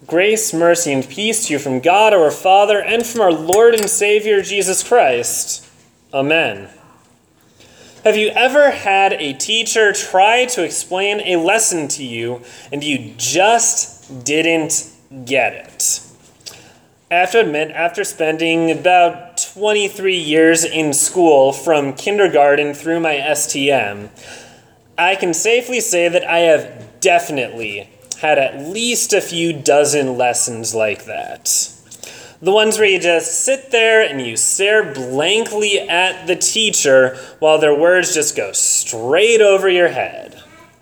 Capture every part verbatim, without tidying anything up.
Grace, mercy, and peace to you from God our Father and from our Lord and Savior Jesus Christ. Amen. Have you ever had a teacher try to explain a lesson to you and you just didn't get it? I have to admit, after spending about twenty-three years in school from kindergarten through my S T M, I can safely say that I have definitely had at least a few dozen lessons like that. The ones where you just sit there and you stare blankly at the teacher while their words just go straight over your head.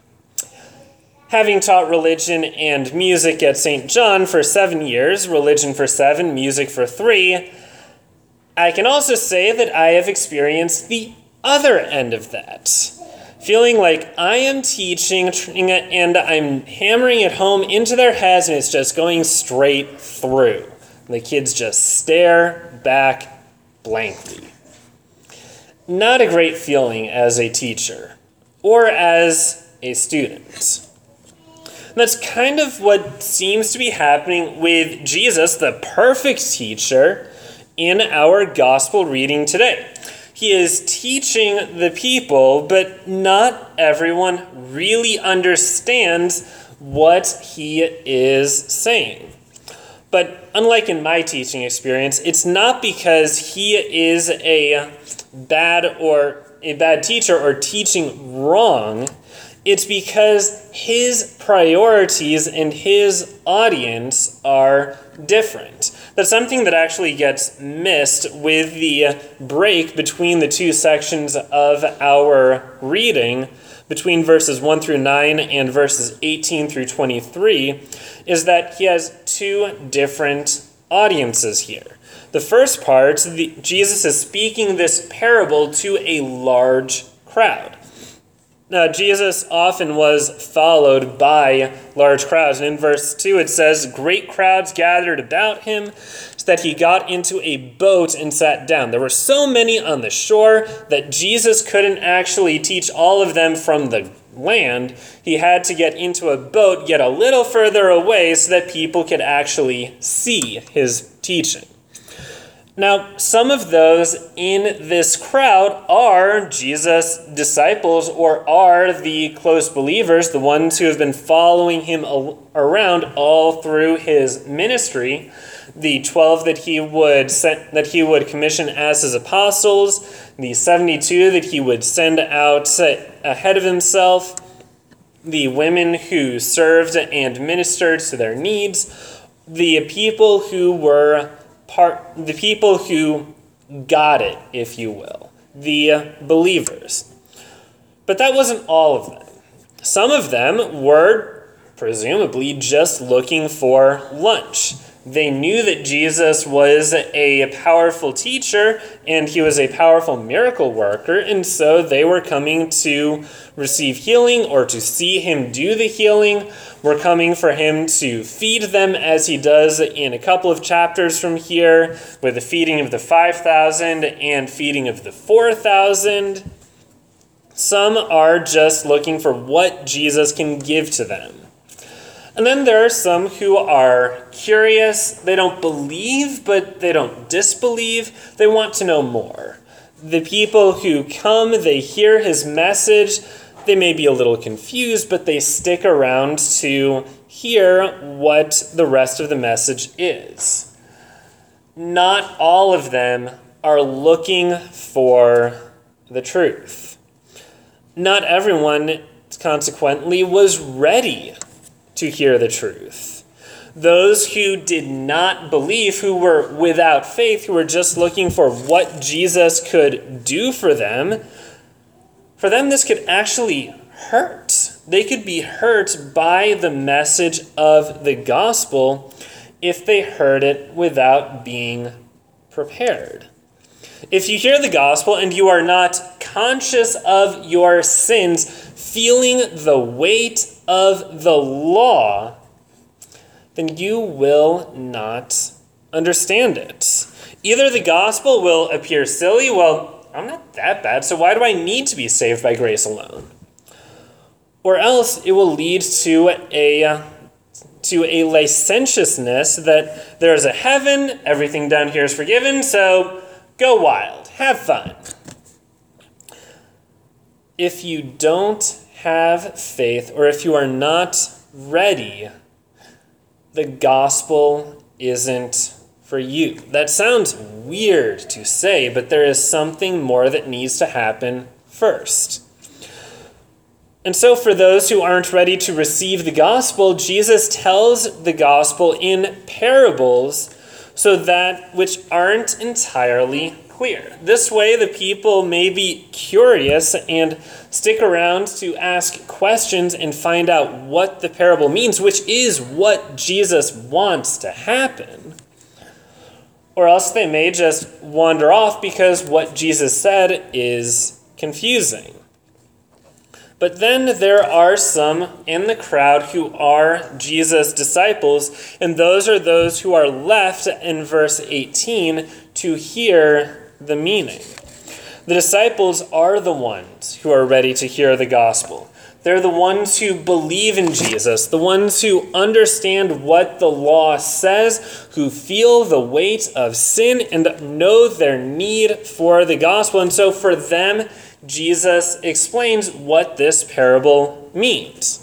Having taught religion and music at Saint John for seven years, religion for seven, music for three, I can also say that I have experienced the other end of that. Feeling like I am teaching and I'm hammering it home into their heads and it's just going straight through. The kids just stare back blankly. Not a great feeling as a teacher or as a student. And that's kind of what seems to be happening with Jesus, the perfect teacher, in our gospel reading today. He is teaching the people, but not everyone really understands what he is saying. But unlike in my teaching experience, it's not because he is a bad or a bad teacher or teaching wrong. It's because his priorities and his audience are different. That's something that actually gets missed with the break between the two sections of our reading, between verses one through nine and verses eighteen through twenty-three, is that he has two different audiences here. The first part, the, Jesus is speaking this parable to a large crowd. Now, Jesus often was followed by large crowds. And in verse two, it says, great crowds gathered about him, so that he got into a boat and sat down. There were so many on the shore that Jesus couldn't actually teach all of them from the land. He had to get into a boat, get a little further away, so that people could actually see his teaching. Now, some of those in this crowd are Jesus' disciples or are the close believers, the ones who have been following him around all through his ministry, the twelve that he would set, that he would commission as his apostles, the seventy-two that he would send out ahead of himself, the women who served and ministered to their needs, the people who were Part, the people who got it, if you will, the believers. But that wasn't all of them. Some of them were presumably just looking for lunch. They knew that Jesus was a powerful teacher and he was a powerful miracle worker, and so they were coming to receive healing or to see him do the healing. Were coming for him to feed them as he does in a couple of chapters from here with the feeding of the five thousand and feeding of the four thousand. Some are just looking for what Jesus can give to them. And then there are some who are curious. They don't believe, but they don't disbelieve. They want to know more. The people who come, they hear his message. They may be a little confused, but they stick around to hear what the rest of the message is. Not all of them are looking for the truth. Not everyone, consequently, was ready to hear the truth. Those who did not believe, who were without faith, who were just looking for what Jesus could do for them, for them this could actually hurt. They could be hurt by the message of the gospel if they heard it without being prepared. If you hear the gospel and you are not conscious of your sins, feeling the weight of the law, then you will not understand it. Either the gospel will appear silly, well, I'm not that bad, so why do I need to be saved by grace alone? Or else it will lead to a to a licentiousness that there's a heaven, everything down here is forgiven, so go wild, have fun. If you don't have faith, or if you are not ready, the gospel isn't for you. That sounds weird to say, but there is something more that needs to happen first. And so for those who aren't ready to receive the gospel, Jesus tells the gospel in parables so that which aren't entirely clear. This way the people may be curious and stick around to ask questions and find out what the parable means, which is what Jesus wants to happen. Or else they may just wander off because what Jesus said is confusing. But then there are some in the crowd who are Jesus' disciples, and those are those who are left in verse eighteen to hear the meaning. The disciples are the ones who are ready to hear the gospel. They're the ones who believe in Jesus, the ones who understand what the law says, who feel the weight of sin and know their need for the gospel. And so for them, Jesus explains what this parable means.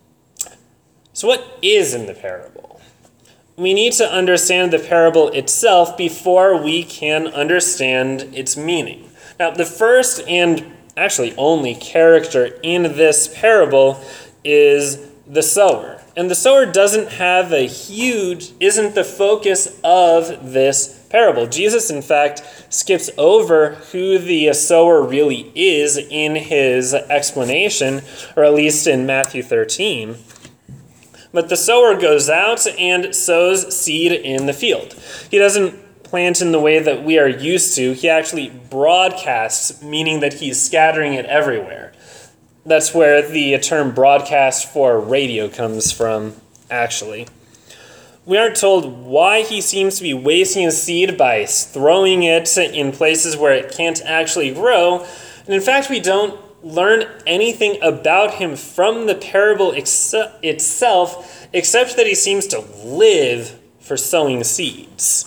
So what is in the parable? We need to understand the parable itself before we can understand its meaning. Now, the first and actually only character in this parable is the sower. And the sower doesn't have a huge, isn't the focus of this parable. Jesus, in fact, skips over who the sower really is in his explanation, or at least in Matthew thirteen. But the sower goes out and sows seed in the field. He doesn't plant in the way that we are used to. He actually broadcasts, meaning that he's scattering it everywhere. That's where the term broadcast for radio comes from, actually. We aren't told why he seems to be wasting his seed by throwing it in places where it can't actually grow. And in fact, we don't learn anything about him from the parable ex- itself, except that he seems to live for sowing seeds.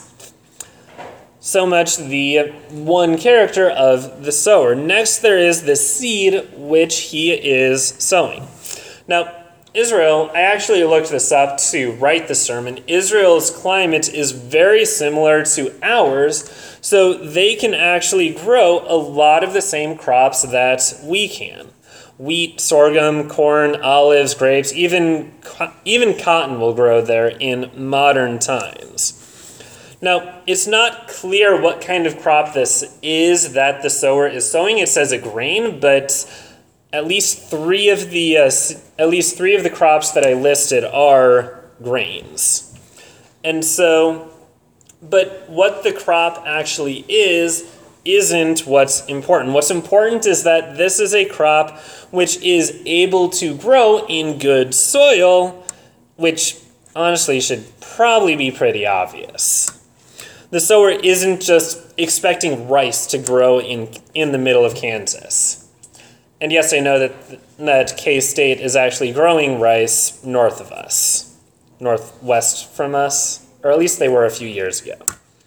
So much the one character of the sower. Next, there is the seed which he is sowing. Now, Israel, I actually looked this up to write the sermon. Israel's climate is very similar to ours, so they can actually grow a lot of the same crops that we can. Wheat, sorghum, corn, olives, grapes, even, even cotton will grow there in modern times. Now, it's not clear what kind of crop this is that the sower is sowing. It says a grain, but at least three of the uh, at least three of the crops that I listed are grains. And so, but what the crop actually is isn't what's important. What's important is that this is a crop which is able to grow in good soil, which honestly should probably be pretty obvious. The sower isn't just expecting rice to grow in, in the middle of Kansas. And yes, I know that, that K-State is actually growing rice north of us, northwest from us, or at least they were a few years ago.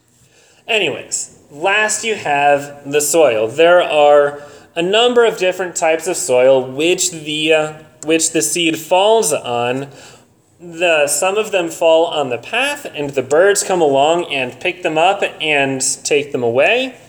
Anyways, last you have the soil. There are a number of different types of soil which the, uh, which the seed falls on. The, some of them fall on the path, and the birds come along and pick them up and take them away.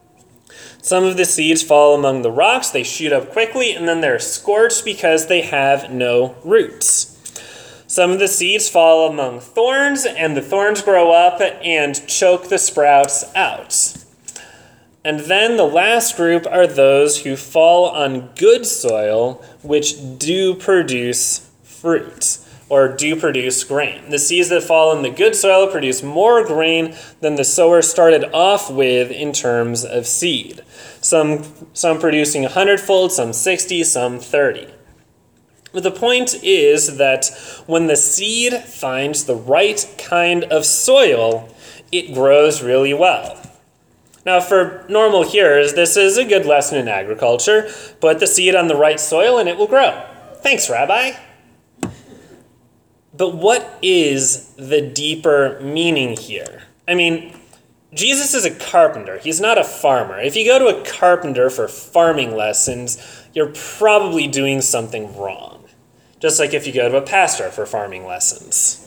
Some of the seeds fall among the rocks. They shoot up quickly, and then they're scorched because they have no roots. Some of the seeds fall among thorns, and the thorns grow up and choke the sprouts out. And then the last group are those who fall on good soil, which do produce fruit, or do produce grain. The seeds that fall in the good soil produce more grain than the sower started off with in terms of seed. Some, some producing a hundredfold, some sixty, some thirty. But the point is that when the seed finds the right kind of soil, it grows really well. Now, for normal hearers, this is a good lesson in agriculture. Put the seed on the right soil and it will grow. Thanks, Rabbi. But what is the deeper meaning here? I mean, Jesus is a carpenter. He's not a farmer. If you go to a carpenter for farming lessons, you're probably doing something wrong. Just like if you go to a pastor for farming lessons.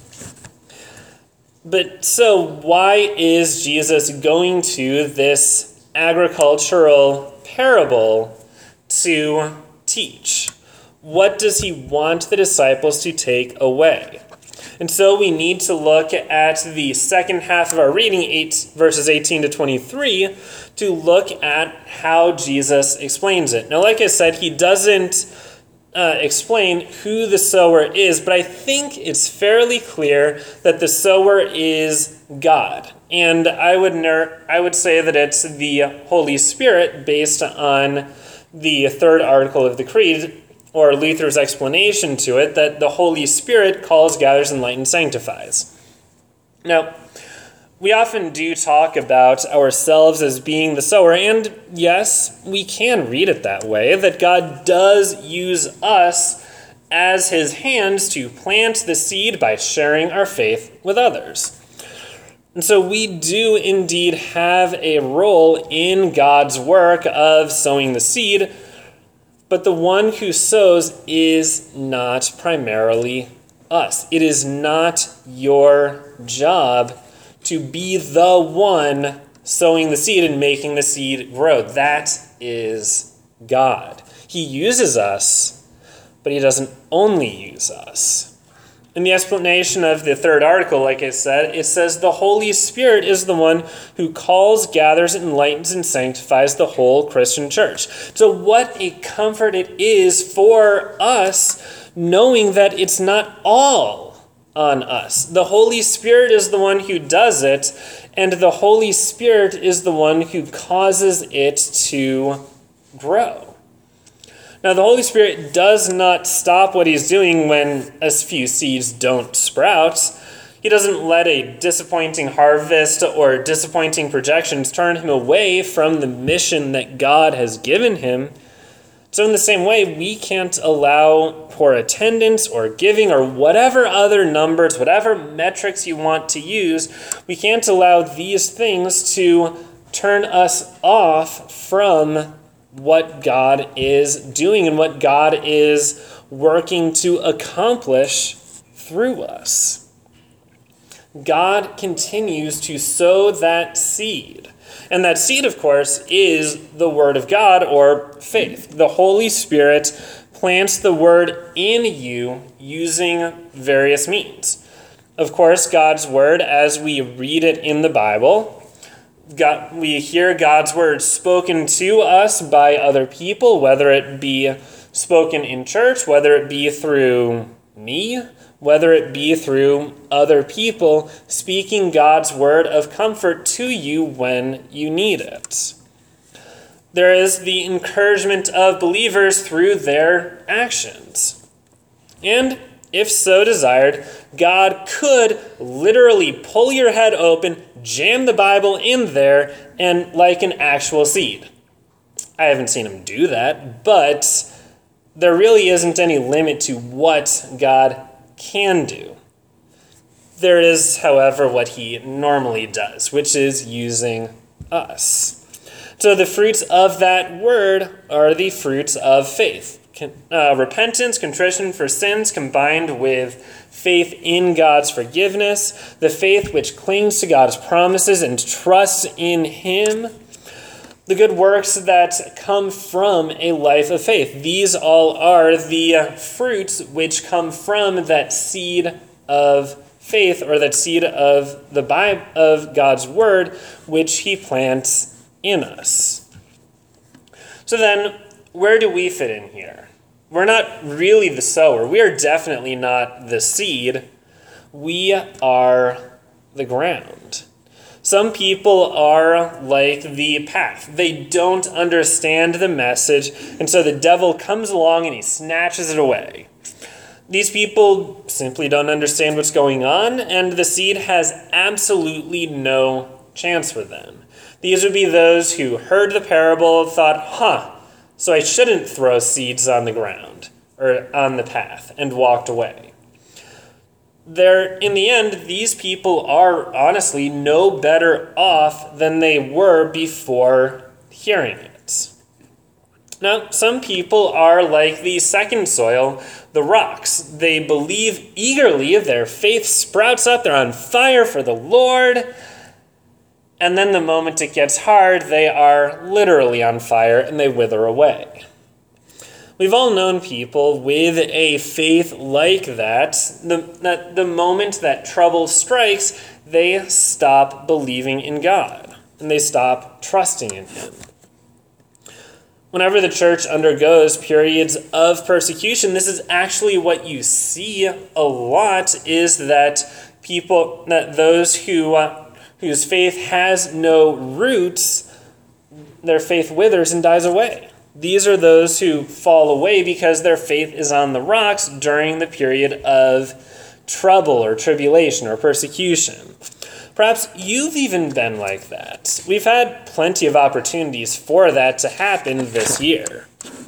But so why is Jesus going to this agricultural parable to teach? What does he want the disciples to take away? And so we need to look at the second half of our reading, eight, verses eighteen to twenty-three, to look at how Jesus explains it. Now, like I said, he doesn't uh, explain who the sower is, but I think it's fairly clear that the sower is God. And I would ner- I would say that it's the Holy Spirit based on the third article of the Creed, or Luther's explanation to it, that the Holy Spirit calls, gathers, enlightens, sanctifies. Now, we often do talk about ourselves as being the sower, and yes, we can read it that way, that God does use us as his hands to plant the seed by sharing our faith with others. And so we do indeed have a role in God's work of sowing the seed, but the one who sows is not primarily us. It is not your job to be the one sowing the seed and making the seed grow. That is God. He uses us, but he doesn't only use us. In the explanation of the third article, like I said, it says the Holy Spirit is the one who calls, gathers, enlightens, and sanctifies the whole Christian church. So what a comfort it is for us knowing that it's not all on us. The Holy Spirit is the one who does it, and the Holy Spirit is the one who causes it to grow. Now, the Holy Spirit does not stop what he's doing when a few seeds don't sprout. He doesn't let a disappointing harvest or disappointing projections turn him away from the mission that God has given him. So in the same way, we can't allow poor attendance or giving or whatever other numbers, whatever metrics you want to use, we can't allow these things to turn us off from what God is doing and what God is working to accomplish through us. God continues to sow that seed. And that seed, of course, is the Word of God, or faith. The Holy Spirit plants the Word in you using various means. Of course, God's Word, as we read it in the Bible, God, we hear God's word spoken to us by other people, whether it be spoken in church, whether it be through me, whether it be through other people speaking God's word of comfort to you when you need it. There is the encouragement of believers through their actions. And if so desired, God could literally pull your head open, jam the Bible in there, and like an actual seed. I haven't seen him do that, but there really isn't any limit to what God can do. There is, however, what he normally does, which is using us. So the fruits of that word are the fruits of faith. Uh, repentance, contrition for sins combined with faith in God's forgiveness, the faith which clings to God's promises and trusts in him, the good works that come from a life of faith. These all are the fruits which come from that seed of faith, or that seed of the Bible, of God's word, which he plants in us. So then, where do we fit in here? We're not really the sower. We are definitely not the seed. We are the ground. Some people are like the path. They don't understand the message, and so the devil comes along and he snatches it away. These people simply don't understand what's going on, and the seed has absolutely no chance for them. These would be those who heard the parable and thought, huh, so I shouldn't throw seeds on the ground or on the path, and walked away. they're, in the end, these people are honestly no better off than they were before hearing it. Now, some people are like the second soil, the rocks. They believe eagerly, their faith sprouts up, they're on fire for the Lord, and then the moment it gets hard, they are literally on fire and they wither away. We've all known people with a faith like that, the, that the moment that trouble strikes, they stop believing in God and they stop trusting in Him. Whenever the church undergoes periods of persecution, this is actually what you see a lot, is that people, that those who uh, whose faith has no roots, their faith withers and dies away. These are those who fall away because their faith is on the rocks during the period of trouble or tribulation or persecution. Perhaps you've even been like that. We've had plenty of opportunities for that to happen this year.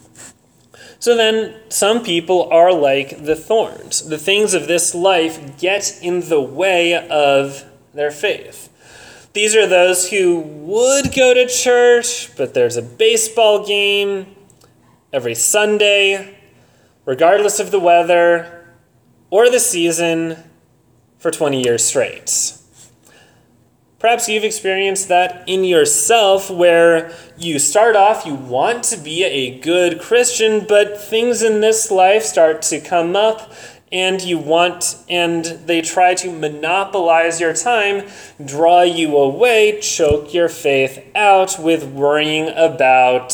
So then, some people are like the thorns. The things of this life get in the way of their faith. These are those who would go to church, but there's a baseball game every Sunday, regardless of the weather or the season, for twenty years straight. Perhaps you've experienced that in yourself, where you start off, you want to be a good Christian, but things in this life start to come up, and you want, and they try to monopolize your time, draw you away, choke your faith out with worrying about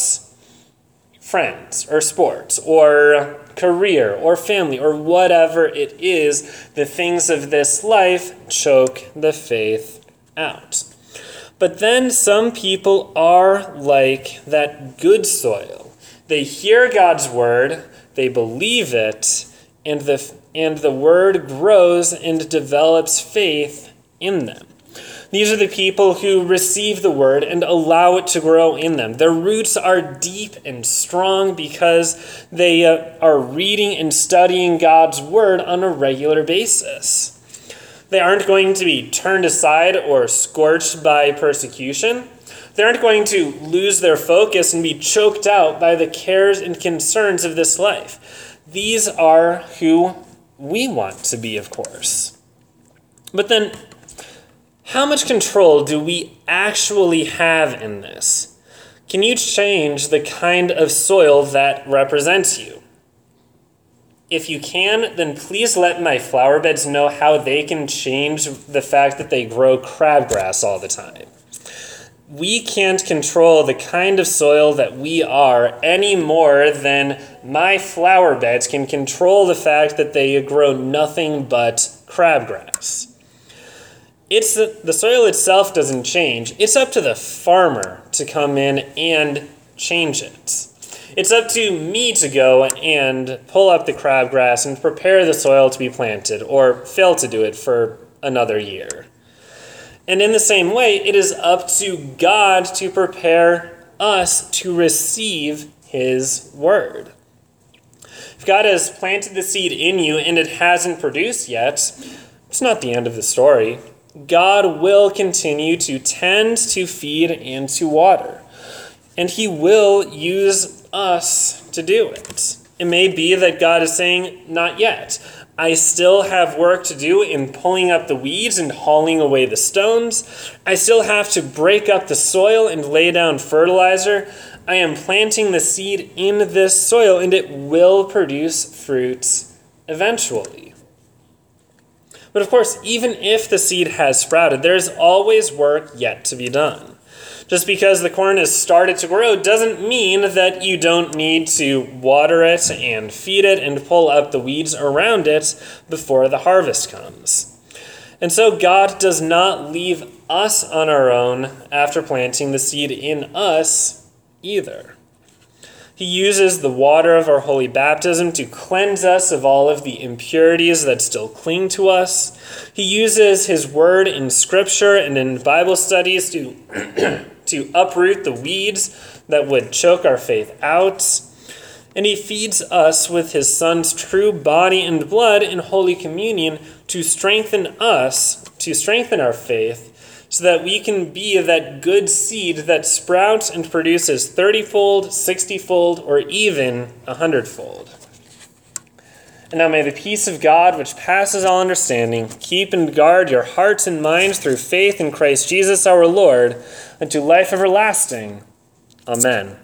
friends or sports or career or family or whatever it is. The things of this life choke the faith out. But then some people are like that good soil. They hear God's word, they believe it, and the and the word grows and develops faith in them. These are the people who receive the word and allow it to grow in them. Their roots are deep and strong because they uh, are reading and studying God's word on a regular basis. They aren't going to be turned aside or scorched by persecution. They aren't going to lose their focus and be choked out by the cares and concerns of this life. These are who we want to be, of course. But then, how much control do we actually have in this? Can you change the kind of soil that represents you? If you can, then please let my flower beds know how they can change the fact that they grow crabgrass all the time. We can't control the kind of soil that we are any more than my flower beds can control the fact that they grow nothing but crabgrass. It's the, the soil itself doesn't change. It's up to the farmer to come in and change it. It's up to me to go and pull up the crabgrass and prepare the soil to be planted, or fail to do it for another year. And in the same way, it is up to God to prepare us to receive His word. If God has planted the seed in you and it hasn't produced yet, it's not the end of the story. God will continue to tend, to feed, and to water. And He will use us to do it. It may be that God is saying, not yet. I still have work to do in pulling up the weeds and hauling away the stones. I still have to break up the soil and lay down fertilizer. I am planting the seed in this soil, and it will produce fruits eventually. But of course, even if the seed has sprouted, there is always work yet to be done. Just because the corn has started to grow doesn't mean that you don't need to water it and feed it and pull up the weeds around it before the harvest comes. And so God does not leave us on our own after planting the seed in us either. He uses the water of our holy baptism to cleanse us of all of the impurities that still cling to us. He uses His word in Scripture and in Bible studies to, to uproot the weeds that would choke our faith out. And he feeds us with his Son's true body and blood in Holy Communion to strengthen us, to strengthen our faith, so that we can be that good seed that sprouts and produces thirty-fold, sixty-fold, or even a hundredfold. And now may the peace of God, which passes all understanding, keep and guard your hearts and minds through faith in Christ Jesus our Lord, unto life everlasting. Amen.